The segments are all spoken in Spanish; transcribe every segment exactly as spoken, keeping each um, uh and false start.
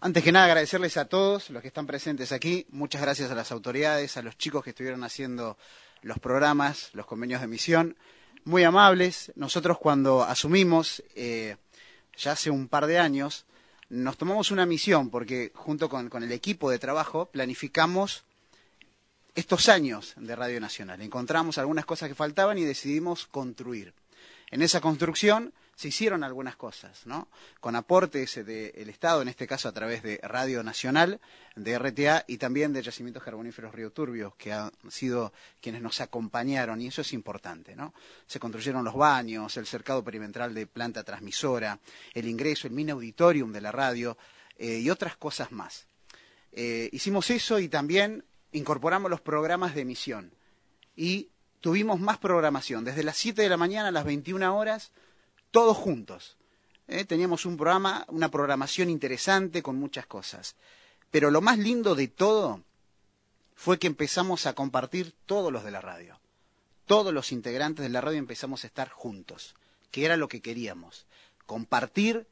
Antes que nada, agradecerles a todos los que están presentes aquí. Muchas gracias a las autoridades, a los chicos que estuvieron haciendo los programas, los convenios de emisión. Muy amables. Nosotros cuando asumimos, eh, ya hace un par de años, nos tomamos una misión porque junto con, con el equipo de trabajo planificamos estos años de Radio Nacional. Encontramos algunas cosas que faltaban y decidimos construir. En esa construcción se hicieron algunas cosas, ¿no? Con aportes del Estado, en este caso a través de Radio Nacional, de R T A y también de Yacimientos Carboníferos Río Turbio, que han sido quienes nos acompañaron, y eso es importante, ¿no? Se construyeron los baños, el cercado perimetral de planta transmisora, el ingreso, el mini auditorium de la radio eh, y otras cosas más. Eh, hicimos eso y también incorporamos los programas de emisión y tuvimos más programación, desde las siete de la mañana a las veintiuna horas, todos juntos. ¿eh? Teníamos un programa, una programación interesante con muchas cosas. Pero lo más lindo de todo fue que empezamos a compartir todos los de la radio. Todos los integrantes de la radio empezamos a estar juntos, que era lo que queríamos. Compartir,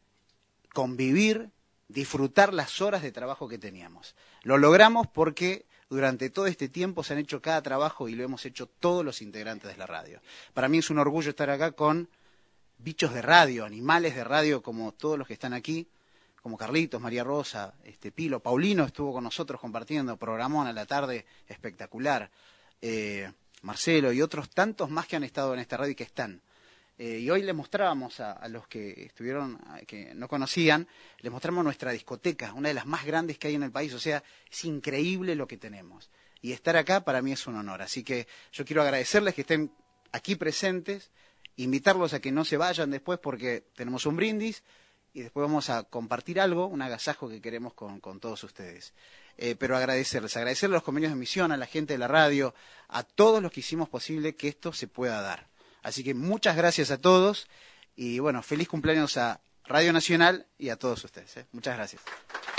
convivir, disfrutar las horas de trabajo que teníamos. Lo logramos porque durante todo este tiempo se han hecho cada trabajo y lo hemos hecho todos los integrantes de la radio. Para mí es un orgullo estar acá con bichos de radio, animales de radio como todos los que están aquí, como Carlitos, María Rosa, este Pilo, Paulino estuvo con nosotros compartiendo, programón a la tarde espectacular, eh, Marcelo y otros tantos más que han estado en esta radio y que están. Eh, y hoy les mostrábamos a, a los que estuvieron, que no conocían, les mostramos nuestra discoteca, una de las más grandes que hay en el país, o sea, es increíble lo que tenemos. Y estar acá para mí es un honor, así que yo quiero agradecerles que estén aquí presentes, invitarlos a que no se vayan después porque tenemos un brindis y después vamos a compartir algo, un agasajo que queremos con, con todos ustedes. Eh, pero agradecerles, agradecerles a los convenios de emisión, a la gente de la radio, a todos los que hicimos posible que esto se pueda dar. Así que muchas gracias a todos y bueno, feliz cumpleaños a Radio Nacional y a todos ustedes. ¿eh? Muchas gracias.